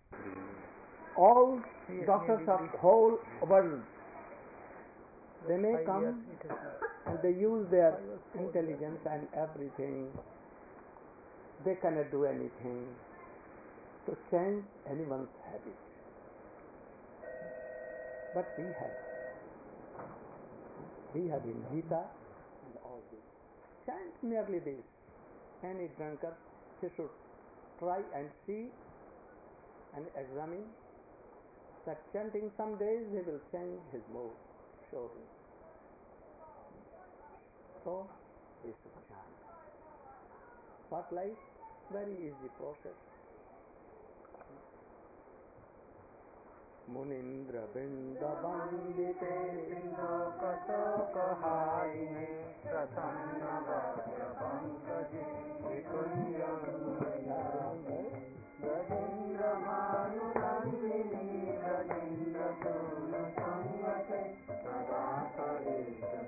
All doctors of whole world, they may come and they use their intelligence and everything. They cannot do anything to change anyone's habit. But we have in Gita and all this. Chant merely this. Any drunkard, he should try and see and examine that chanting some days he will change his mood, surely. So, we should chant. What life? Very easy process. मुनीन्द्र बिंद वंदिते लोकशोकहारिणे प्रसन्न वक्र पंकजे विकुंज गजेन्द्र भानुनंदिनी गजेन्द्र सून संगते सदा करे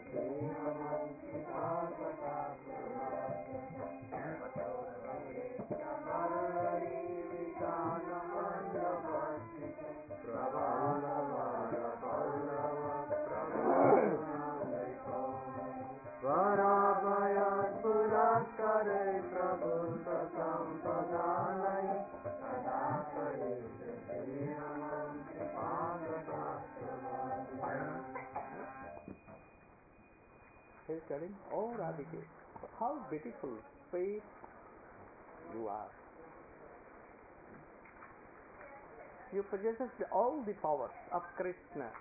करे प्रभु संपदालय सदा करे He is telling, oh Radhike, how beautiful, sweet you are. You possess all the powers of Krishna.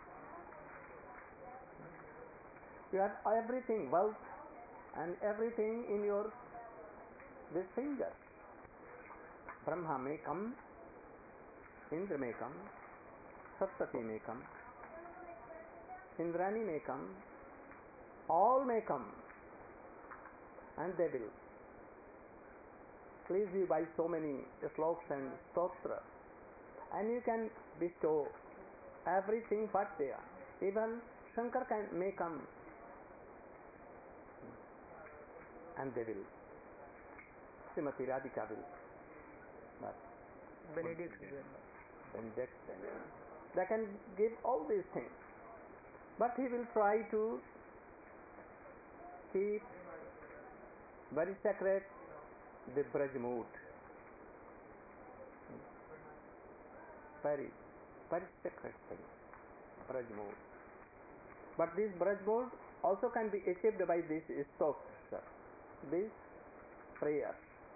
You have everything, wealth and everything in your this finger. Brahma may come, Indra may come, Saraswati may come, Indrani may come, all may come, and they will please you by so many sloks and stotras, and you can bestow everything what they are. Even Shankar may come, and they will. Srimati Radhika will. But benediction. They can give all these things, but he will try to keep very sacred the Braj mood. Very, very sacred thing, Braj mood. But this Braj mood also can be achieved by this stoks, this prayer.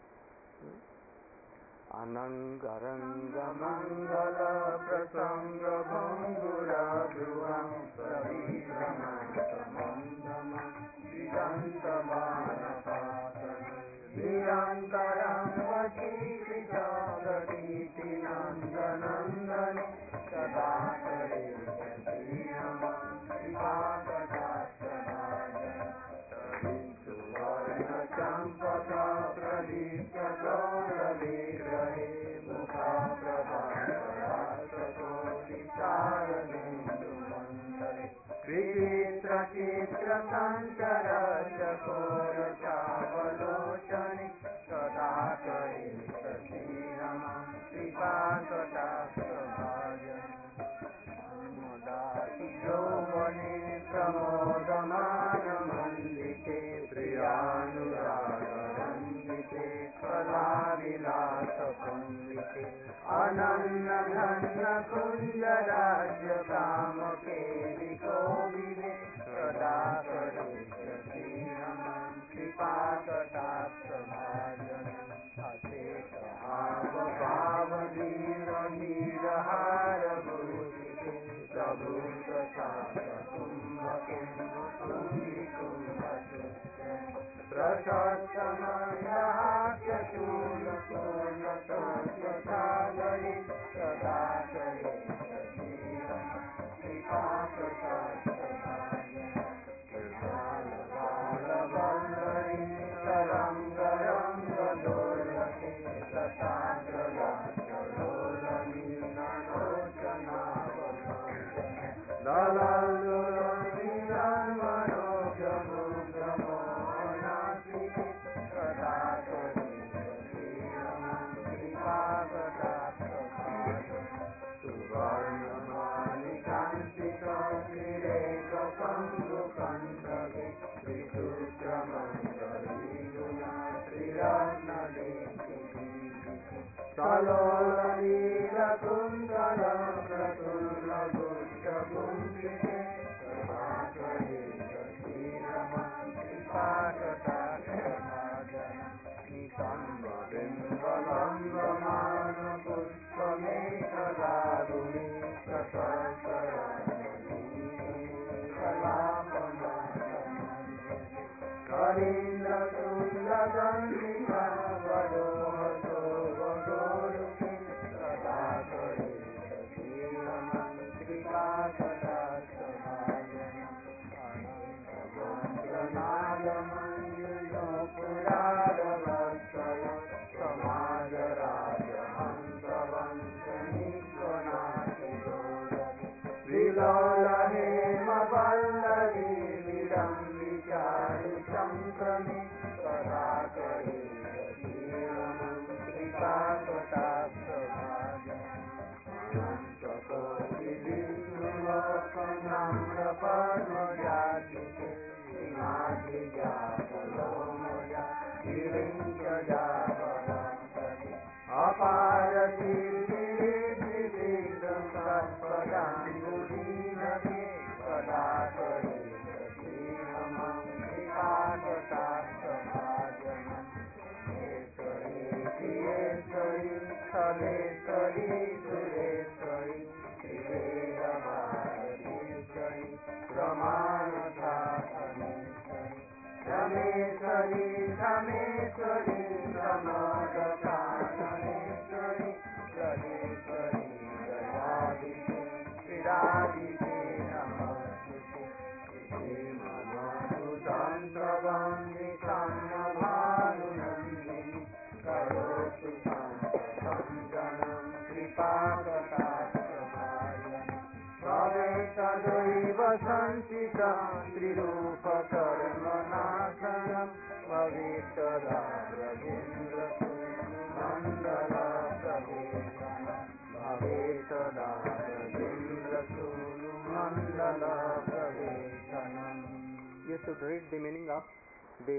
Anangaranga Mangala Prasanga Bhangura Dhruvam Savidhamanta Mandama Vidanta Manapatana Nirantaram Vachikrita Pratiti Nandanandani Sadakare Satinama Vipakatasamajana Savinsuvarna Champaka Pradipya Gauravigrahe Mukha Prabhakarasakoti Saranendu Mandare Vivitra Chitra Sanchara Chakora Chavalochani Sadakare Satinama Vipakatasamajana Jovane pramodamana mandite priyanuragaranvite kalavilasa pandite ananna dhanna kunja rajya kamake vikobide sadakare jatinamam kripakatasamajana aseta hava pavadira nirahara bhutite Prabhu Prasada Kumbha Kumbha Kumbhi Kumbha Sutra Prasada Mandahasya Chula Purna Tasya Sadari Sadakare Satina Vipaka Tasya Kirtala Bala Ballari Saranga Ranga Dolake Satandra Lasya Lolani Nanochana Lalalu Niran Mano Jamu Brahmo Nasiti Sada शम्भुकण्डके श्रीसूत्रमण्डलीगुणा श्रीरत्नदीप्तिः सलोललीलकुन्तलप्रफुल्लगुच्छकुम्भिते प्रभाकरे नितम्बबिम्बलम्बमानपुष्पमेखलारुणे करीन्द्रतुल्यचन्द्रिका वरोहतो वरोरुके सदा करे अनन्तमन्त्रनादमञ्जुनो पुरारवत्सव समाजराजहंसवंशनिस्वनाशिरोदति विलोलहेमवल्लवी विडम्बिचारुचङ्क्रमे कदा करे अनन्तकोटिविष्णुलोकनम्रपद्मजातिके श्रीमातृजातलोमजा विरिञ्चजापदंसति अपारतीर्थिविघ्नं तत्पदाम्बुदीनके कदा करे श्रीरमं श्रीपादताक्षभाजनम् प्रियेश्वरी स्थलेश्वरी सुरेश्वरी श्रीवेदभारतीश्वरी रमानाथानेश्वरी रमेश्वरी रमेश्वरी प्रमोदकाननेश्वरी गणेश्वरी दयादिते श्रीराधिते नमस्तुते श्रीमद्वन्दुतन्त्रवन्दितम्भानुनन्दिनी करोतु संजनं कृपाकटाक्षभाजनं भवेत्तदैव सञ्चितं त्रिरूपकर्मनाशनं भवेत्तदा ब्रजेन्द्रसूनुमण्डलप्रवेशनं भवेत्तदा ब्रजेन्द्रसूनुमण्डलप्रवेशनम्. You should read the meaning of the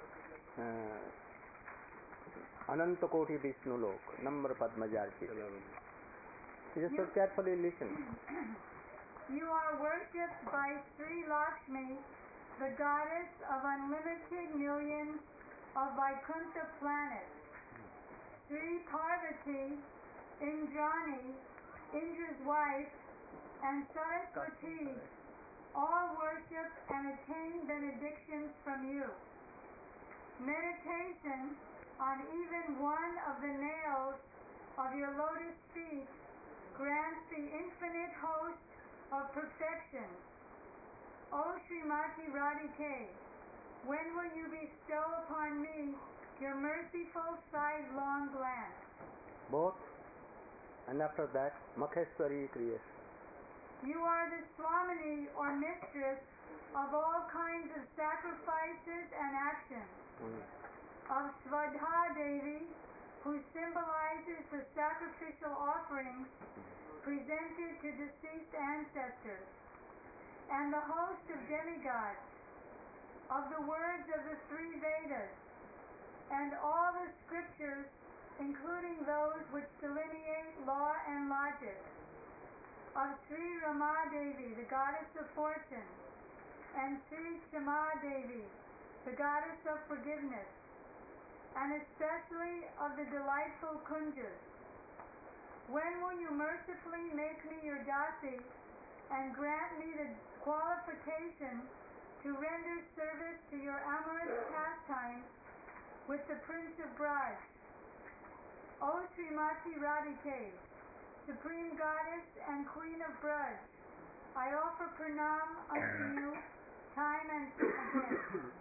Anantakoti Vishnu Lok, number Padmajarti. You should carefully listen. You are worshipped by Sri Lakshmi, the goddess of unlimited millions of Vaikuntha planets. Sri Parvati, Indrani, Indra's wife, and Saraswati all worship and attain benedictions from you. Meditation on even one of the nails of your lotus feet grants the infinite host of perfection. O Srimati Radhike, when will you bestow upon me your merciful sidelong glance? Both, and after that, Makheshwari creation. You are the Swamini or mistress of all kinds of sacrifices and actions. Of Svadha Devi, who symbolizes the sacrificial offerings presented to deceased ancestors, and the host of demigods, of the words of the three Vedas, and all the scriptures, including those which delineate law and logic, of Sri Rama Devi, the goddess of fortune, and Sri Chama Devi, the goddess of forgiveness, and especially of the delightful kunjas. When will you mercifully make me your dasi and grant me the qualification to render service to your amorous pastimes with the Prince of Braj? O Srimati Radhike, Supreme Goddess and Queen of Braj, I offer pranam unto you time and again.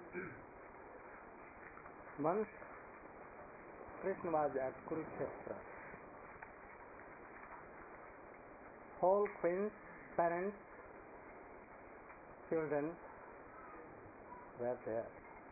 Once Krishna was at Kurukshetra. Whole queens, parents, children were there.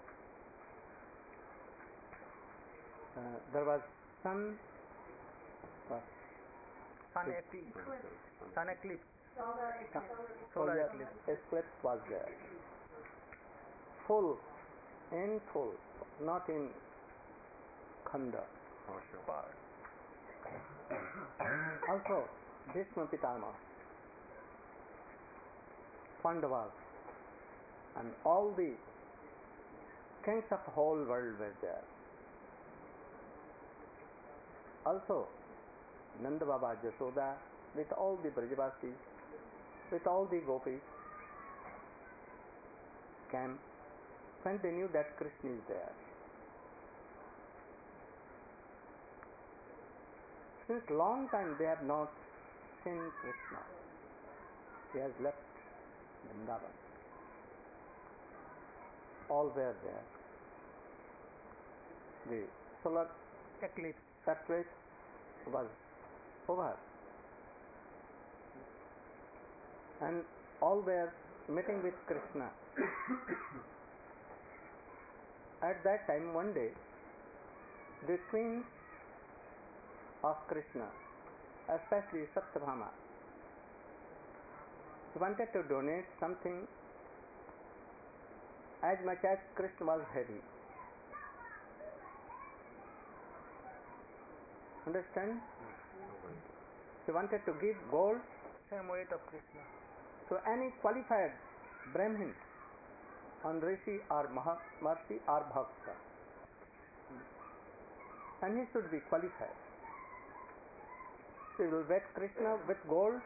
There was sun eclipse. Solar eclipse. eclipse was there. Full, in full, not in khanda. Part. Also, Bhishma Pitama, Pandavas, and all the kings of the whole world were there. Also, Nanda Baba, Jashoda, with all the Brajavasis, with all the gopis, came when they knew that Krishna is there. Since long time they have not seen Krishna. He has left Vrindavan. All were there. The solar Eclipse. eclipse was over, and all were meeting with Krishna. At that time, one day, the queens of Krishna, especially Satyabhama, wanted to donate something as much as Krishna was heavy. Understand? She wanted to give gold Same weight of Krishna. to any qualified Brahmin on Rishi or Mahasi or Bhakta. And he should be qualified. She will wed Krishna with gold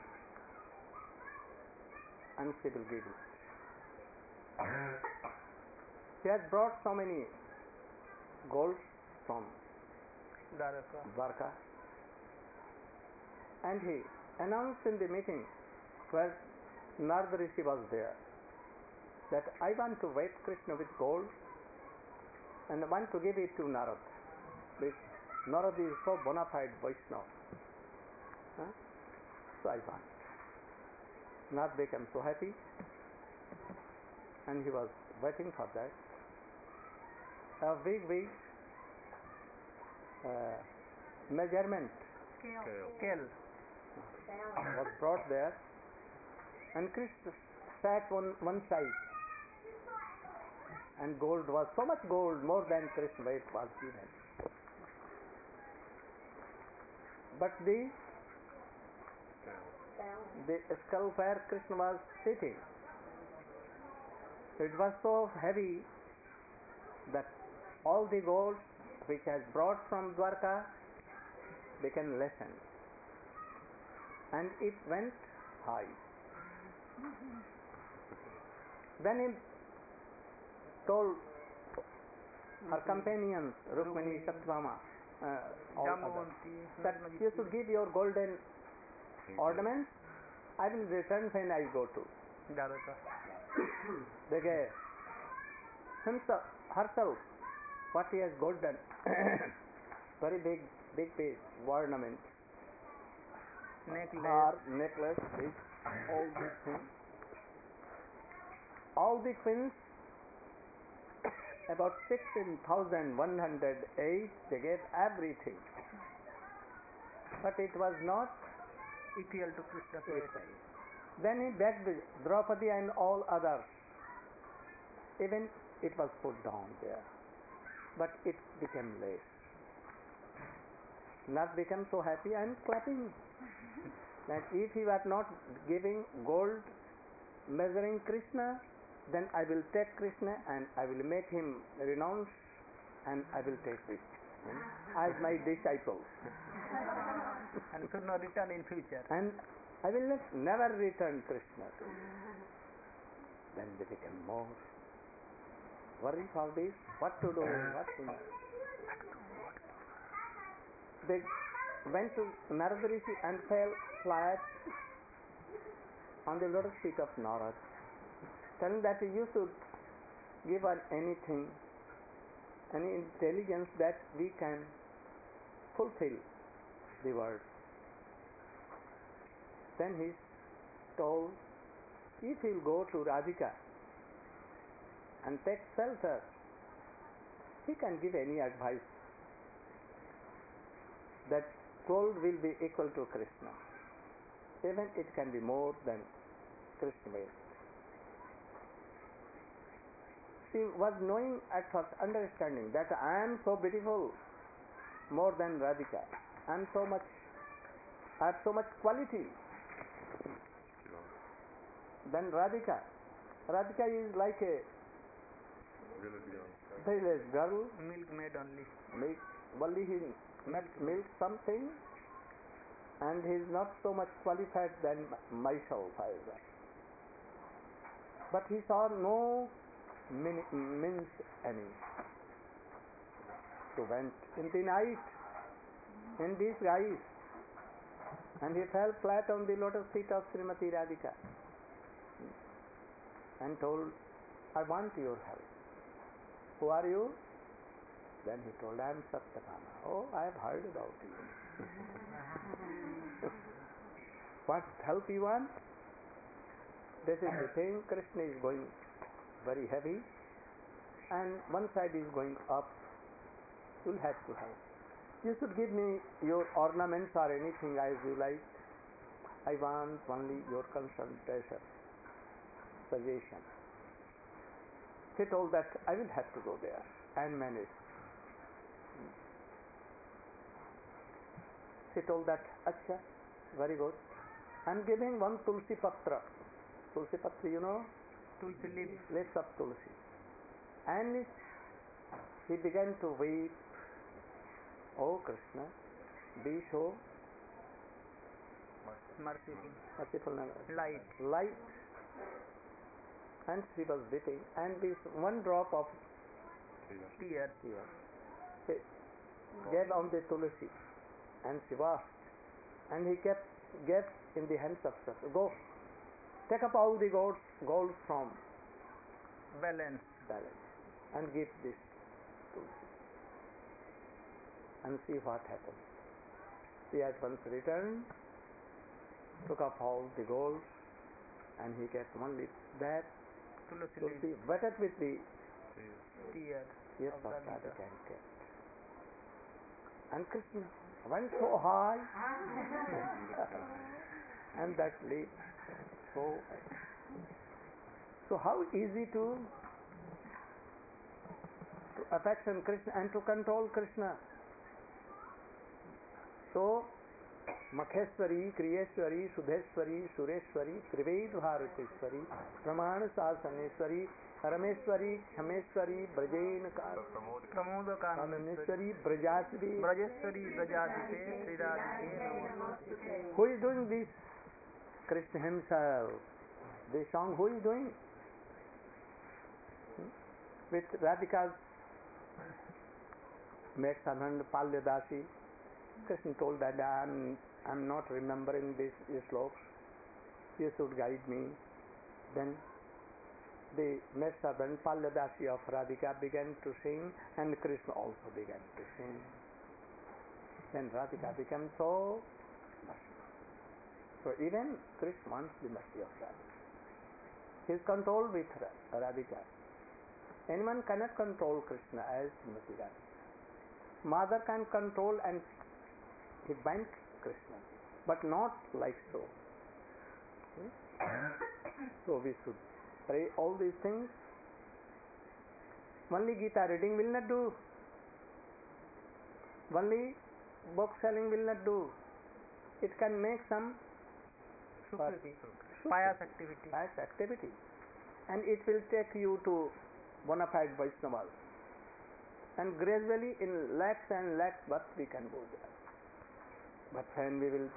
and she will give it. She has brought so many golds from Dwarka, and he announced in the meeting where Narada Rishi was there that I want to wed Krishna with gold and I want to give it to Narad. Narad is so bona fide Vaishnava. So I want. Narad became so happy and he was waiting for that. A big measurement Scale. was brought there, and Krishna sat on one side, and gold was so much gold, more than Krishna weight was given. But the skull where Krishna was sitting, it was so heavy that all the gold which has brought from Dwarka became lessened, and it went high. Then he told her companions, Rukmini, Satyabhama, all others, that you should give your golden ornaments. I will return when I go to. Dwarka. They gave herself what he has golden, very big piece, ornament, necklace, this, all these things. All the queens, about 16,108, they gave everything. But it was not Equal to Krishna's weight. Then he begged Draupadi and all others. Even it was put down there. But it became less. Nat became so happy and clapping. That if he were not giving gold measuring Krishna, then I will take Krishna and I will make him renounce and I will take it as my disciple. And should not return in future. And I will never return Krishna to you. Then they became more worried for this, what to do, what to do. They went to Narada Rishi and fell flat on the lotus feet of Narad, telling that you should give us anything, any intelligence that we can fulfill the word. Then he told, if he will go to Radhika and take shelter, he can give any advice that gold will be equal to Krishna. even it can be more than Krishna will. She was knowing at first, understanding that I am so beautiful, more than Radhika. I am so much, I have so much quality than Radhika. Radhika is like a village girl, Milkmaid only. make only he milk something, and he is not so much qualified than myself either. But he saw no means any. So went in the night in disguise, and he fell flat on the lotus feet of Srimati Radhika and told, I want your help. Who are you? Then he told, I am Satyabhama. Oh, I have heard about you. What help you want? This is the thing. Krishna is going very heavy, and one side is going up. You'll have to help. You should give me your ornaments or anything as you like. I want only your consultation, suggestion. He told that I will have to go there and manage. She told that, Acha, very good. I'm giving one Tulsi Patra. Tulsi Patra, you know? Tulsi leaves. Leaves of Tulsi. And he began to weep. Oh Krishna, be so Merciful. Light. light. And she was weeping. And this one drop of Tear. tear he gave on the Tulsi. And she washed. And he gave in the hands of Sasha. Go, take up all the gold from Balance. and give this Tulsi. And see what happens. He at once returned, took up all the gold, and he kept only that Tulsi wetted with the Tear. tears Of of Radhika. Radhika and kept. And Krishna went so high, and that leap so. So how easy to affection Krishna and to control Krishna. So Makheshwari, Kriyeshwari, Sudheshwari, Sureshwari, Trived Bharateshwari, Pramana Sasaneshwari, Rameshwari, Khameshwari, Brajen Pramoda Kananeshwari, Brajasri. Brajeshwari, Brajadite, Sri Radhike, Namo. Who is doing this? Krishna himself. This song who is doing? With Radhika's maid servant Palyadasi, Krishna told that I'm not remembering these slokas. You should guide me. Then the maid servant Palyadasi of Radhika began to sing, and Krishna also began to sing. Then Radhika became so merciful. So even Krishna wants the mercy of Radhika. He is controlled with Radhika. Anyone cannot control Krishna as Srimati Radhika. Mother can control and he binds Krishna, but not like so. So we should pray all these things. Only Gita reading will not do. Only book selling will not do. It can make some Pious activity. pious activity, and it will take you to bona fide Vaishnavas. And gradually, in lakhs and lakhs, but we can go there. But when we will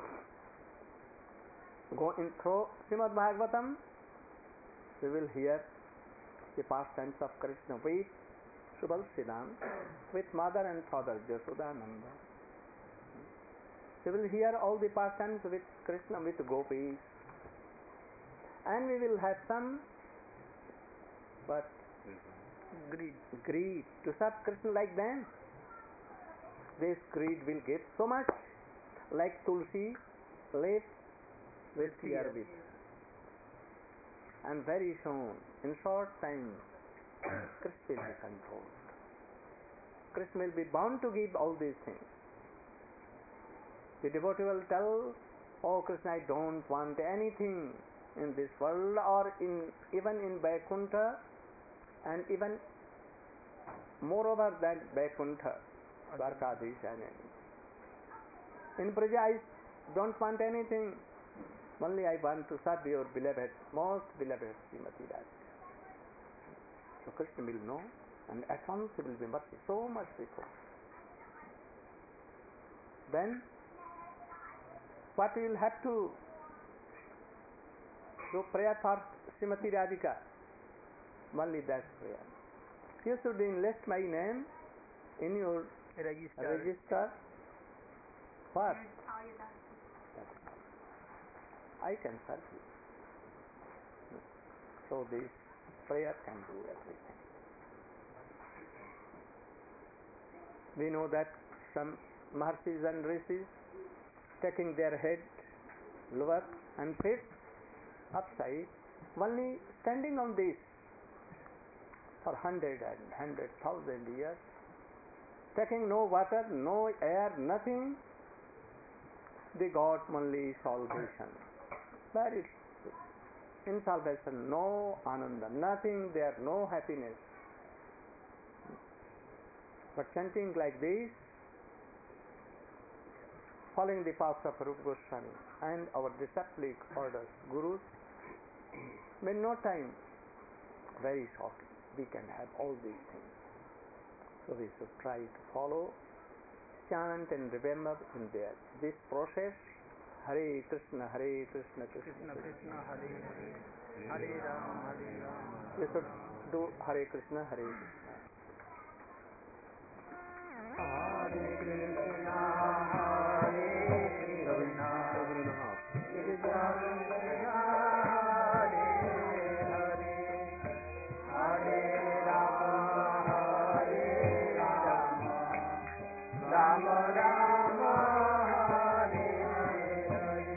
go in through Srimad Bhagavatam, we will hear the pastimes of Krishna with Subal-Siddham, with mother and father Jasodananda. We will hear all the pastimes with Krishna, with gopis, and we will have some greed to serve Krishna like them. This greed will give so much, like Tulsi leaf with tear with. And very soon, in short time, Krishna will be controlled. Krishna will be bound to give all these things. The devotee will tell Oh Krishna, I don't want anything in this world or even in Vaikuntha, and even moreover than Vaikuntha, Dwarkadish and anything. In Braja I don't want anything, only I want to serve your beloved, most beloved Srimati Radhika. So Krishna will know, and at once he will be mercy, so much before. Then what we will have to do prayer for Srimati Radhika, only that prayer. You should enlist my name in your register. What? I can serve you. So this prayer can do everything. We know that some Maharshis and Rishis taking their head lower and feet upside, only standing on this for 100,000 years, taking no water, no air, nothing, they got only salvation. Very in salvation, no ananda, nothing there, no happiness. But chanting like this, following the path of Rupa Goswami and our disciplic orders, gurus, in no time, very shortly, we can have all these things. So we should try to follow, chant and remember in there. This process, Hare Krishna, Krishna Krishna, Hare Hare, Hare Ram, Hare Ram. We should do Hare Krishna, Hare Krishna. Hare Krishna, Hare Krishna, Krishna Krishna, Hare Hare, Hare Rama, Hare Rama, Rama Rama, Hare Hare.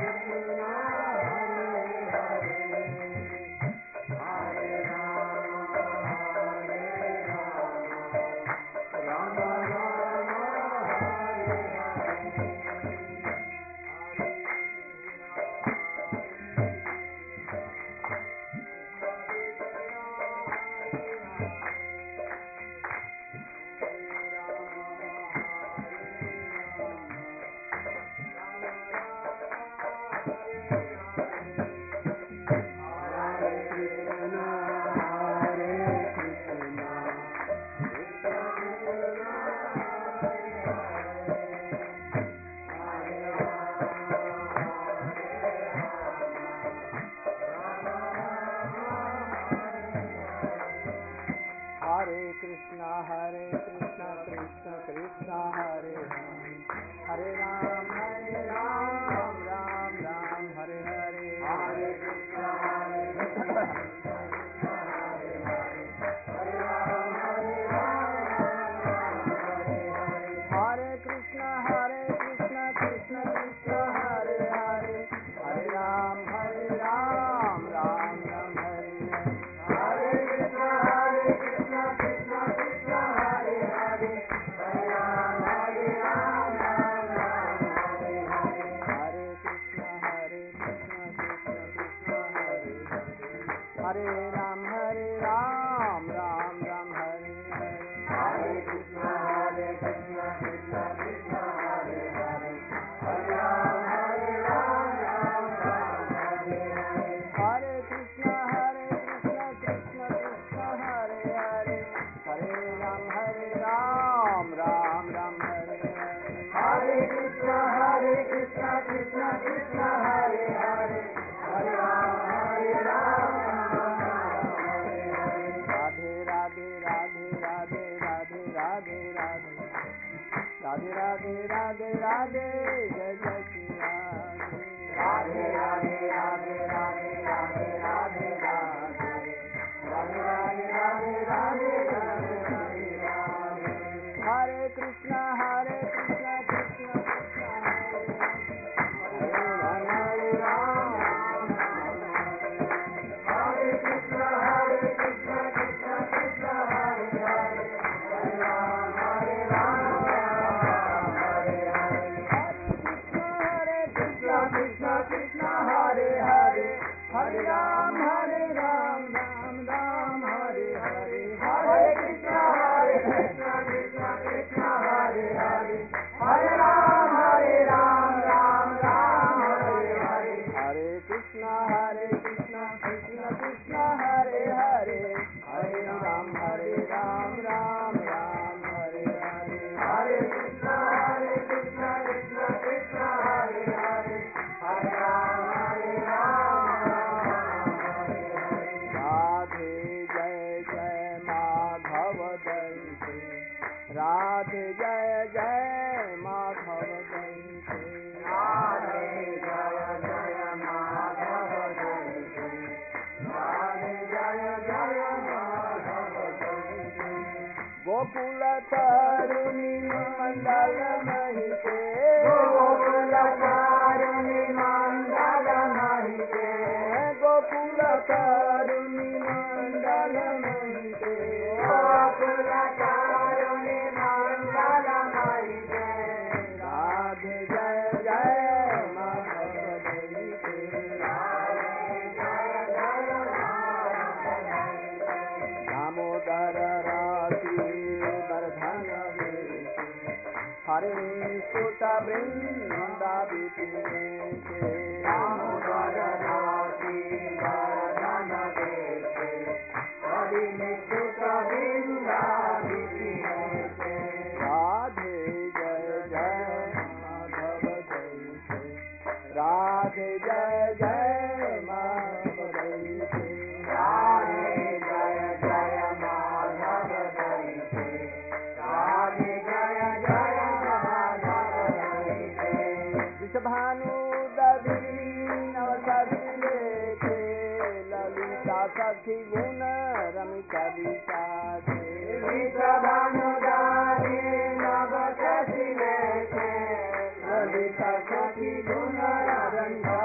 Laliता Sati Guna Ranga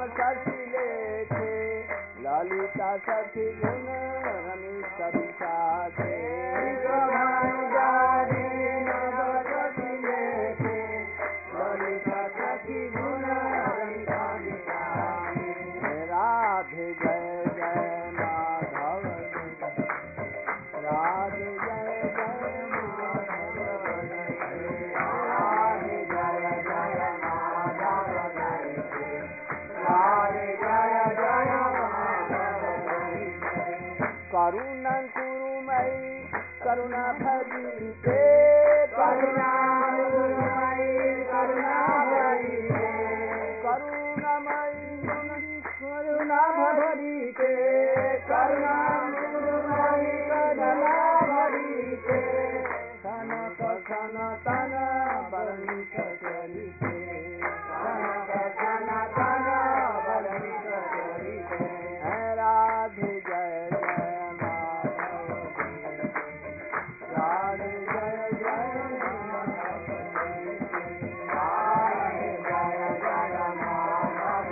Shashi लेखे ललिता सखी गुण rummy सभी साथे शशि लेखे ललिता सखी गुण rummy सभी साथे राधे जय जय माधव राधे जय जय माधव राधे जय जय माधव राधे जय जय माधव करुणा कुरुमयी करुणा भजिते करुणा कुरुमयी करुणा भजिते करुणामयी करुणा भजिते करुणा कुरुमयी करुणा भजिते सनक सनातन वर्णित चरिते सनक सनातन वर्णित चरिते राधे जय जय माधव राधे जय जय माधव राधे जय जय माधव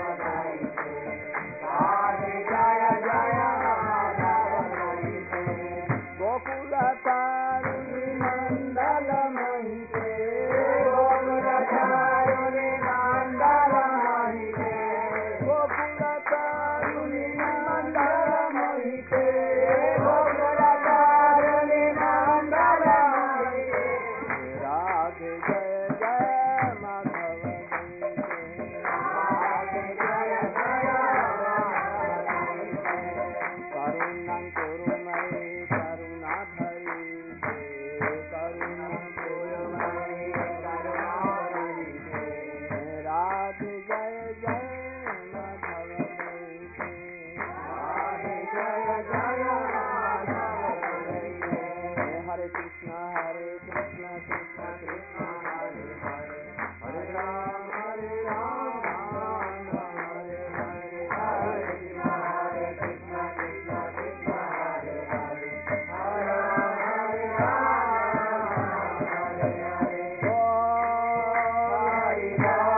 राधे जय जय माधव गोकुल तारुणी मंडल महिते गोकुल तारुणी मंडल महिते गोकुल तारुणी मंडल महिते गोकुल तारुणी मंडल महिते राधे जय जय माधव राधे जय जय करुणा कुरुमयी करुणा भरिते करुणा कुरुमयी करुणा भरिते राधे जय जय माधव राधे जय जय माधव हरे कृष्ण कृष्ण कृष्ण हरे हरे हरे राम राम हरे हरे हरे कृष्ण कृष्ण कृष्ण हरे हरे हरे राम हरे हरे हरि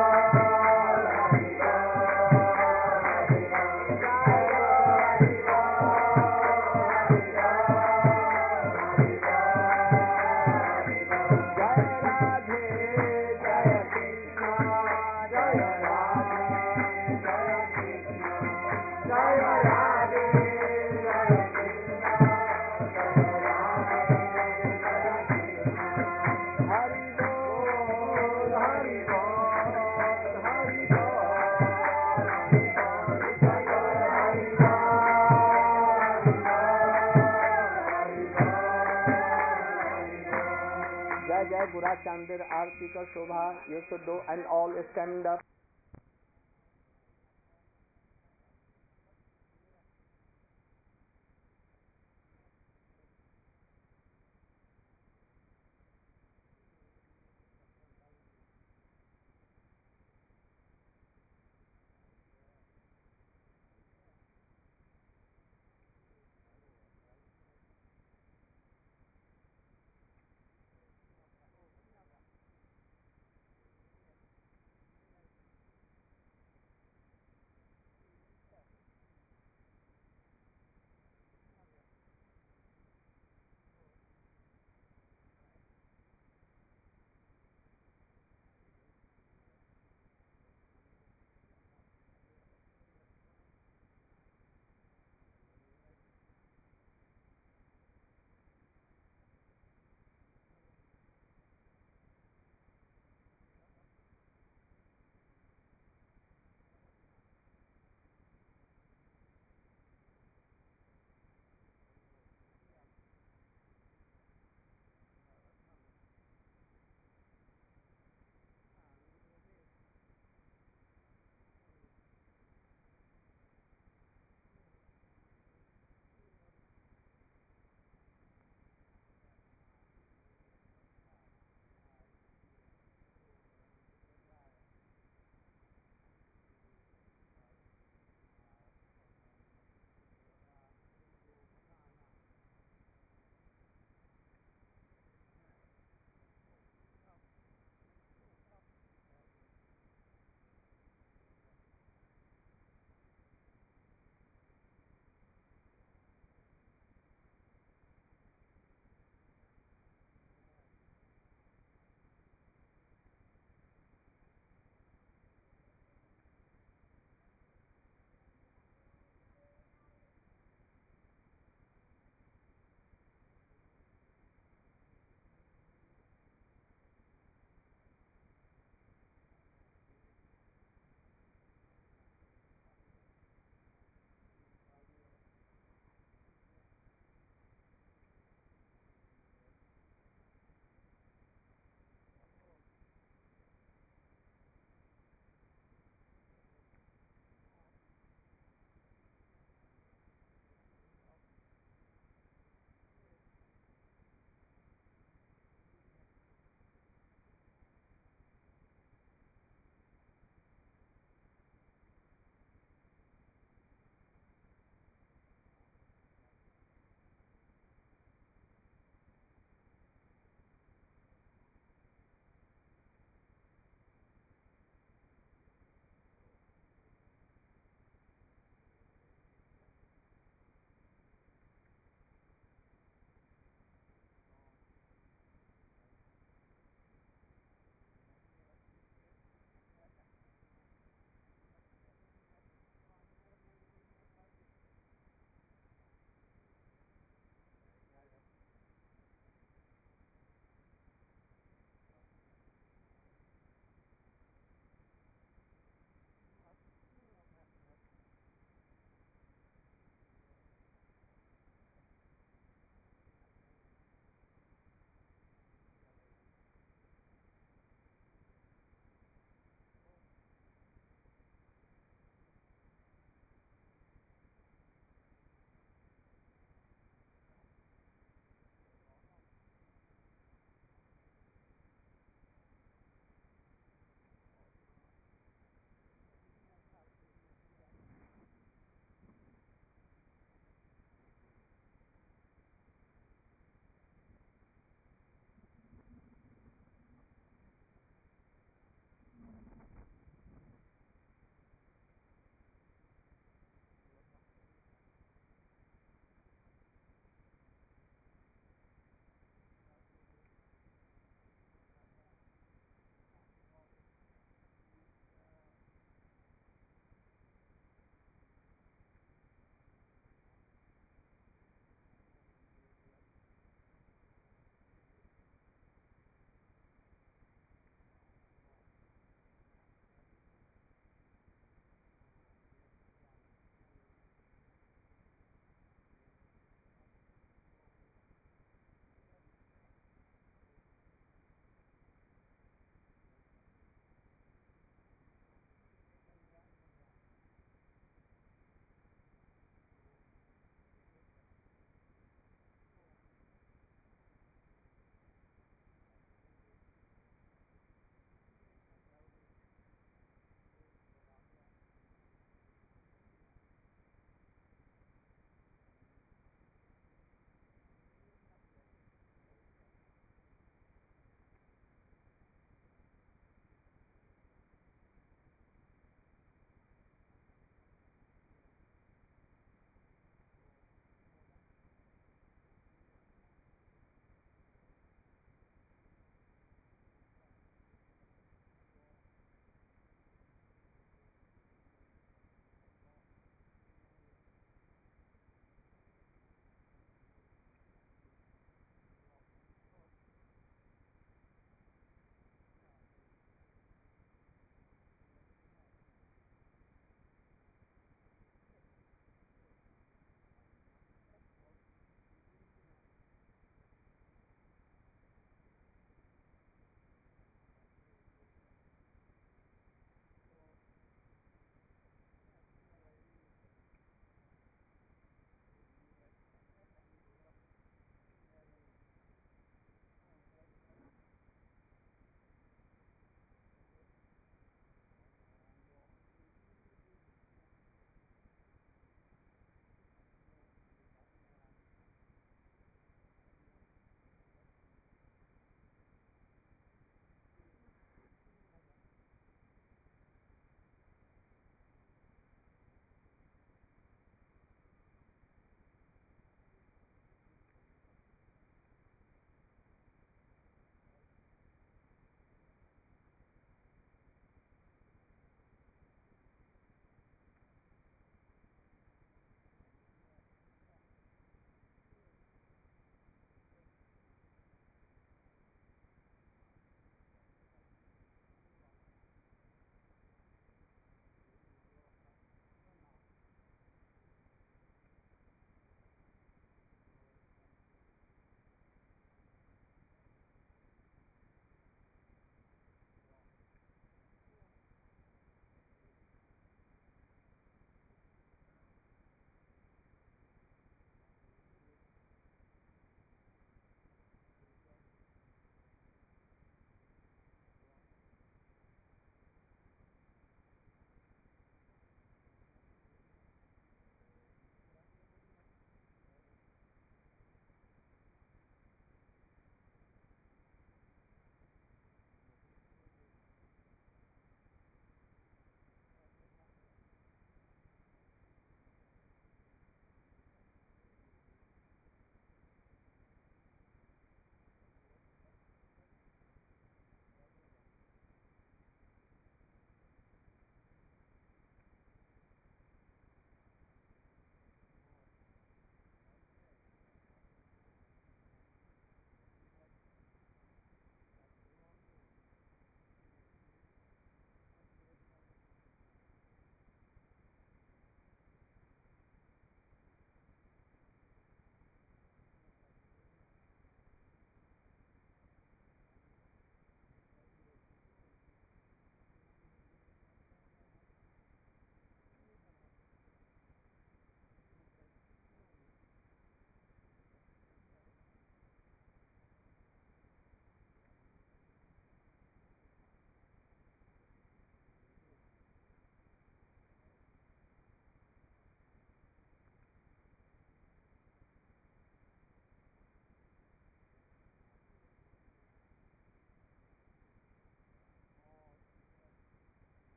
जय राधे जय कृष्ण जय राधे जय कृष्ण जय राधे जय कृष्ण जय राधे जय कृष्ण हरि बोल हरि बोल हरि जय जय गुरा चांदेर आरती का शोभा. You should do and all stand up.